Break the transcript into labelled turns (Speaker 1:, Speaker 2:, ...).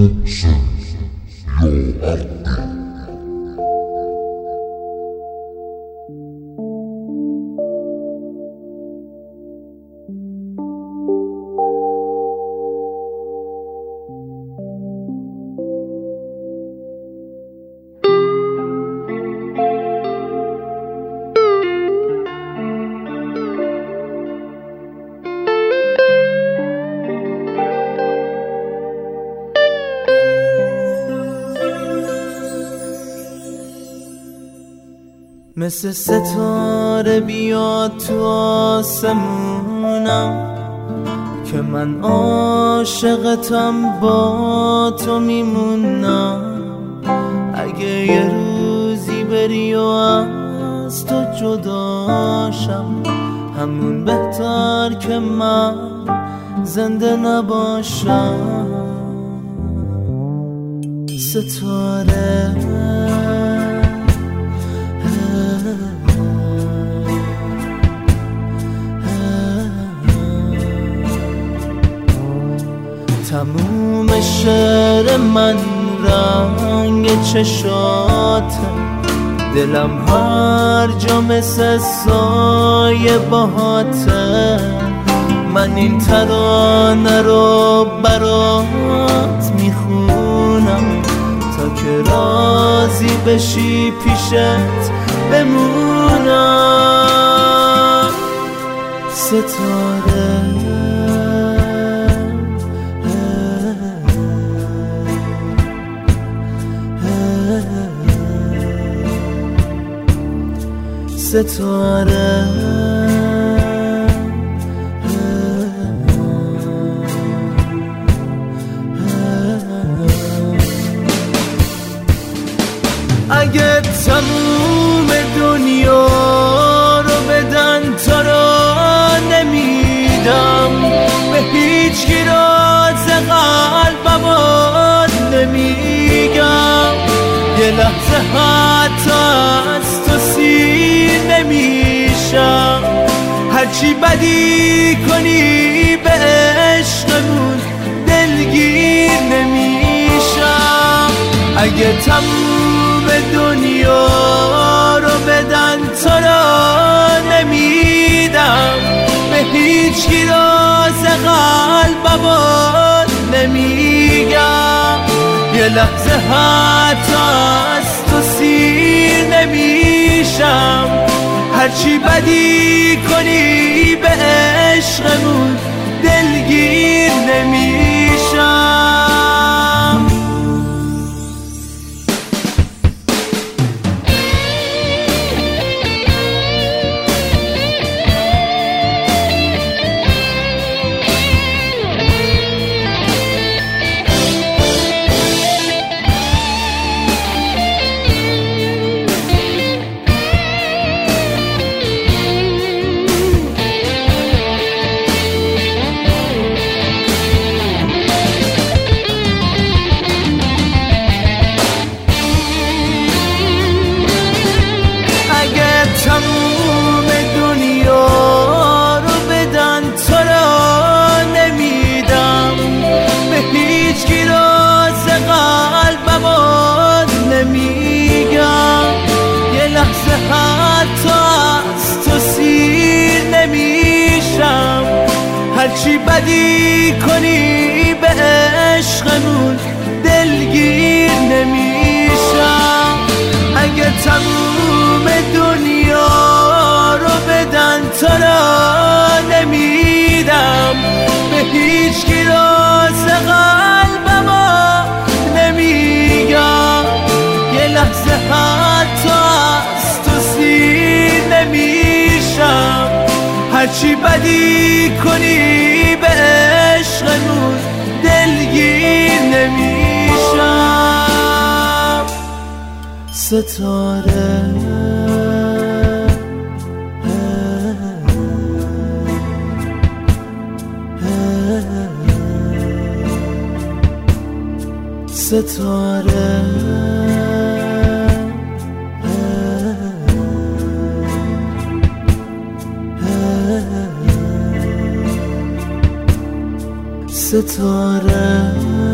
Speaker 1: محسن یا عبدی.
Speaker 2: مثل ستاره بیاد تو آسمونم که من عاشقتم، با تو میمونم. اگه یه روزی بری و از تو جداشم، همون بهتر که من زنده نباشم. ستاره تموم شعر من رنگ چشاته، دلم هر جا مثل سایه باهاته. من این ترانه رو برات میخونم تا که راضی بشی پیشت بمونم. ستاره ستاره اگه تموم دنیا رو بدن تو رو نمیدم، به هیچ کی راز قلبم نمیگم. یه لحظه حتی از تو سیر نمیشم، هرچی بدی کنی به عشقمون دلگیر نمیشم. اگه تموم دنیا رو بدن تو رو نمیدم، به هیچ کی راز قلبم نمیگم. یه لحظه حتی از تو سیر نمیشم، هرچی بدی کنی به عشقمون دلگیر نمیشم. تموم دنیا رو بدن تو رو نمیدم، به هیچ کی راز قلبم نمیگم. یه لحظه حتی از تو سیر نمیشم، هرچی بدی کنی به عشقمون دلگیر نمیشم. اگه تموم دنیا رو بدن تو رو نمیدم، به هیچ کی راز قلبم نمیگم. یه لحظه حتی از تو سیر نمیشم، هرچی بدی کنی به عشقمون دلگیر نمیشم. ستاره ستاره ستاره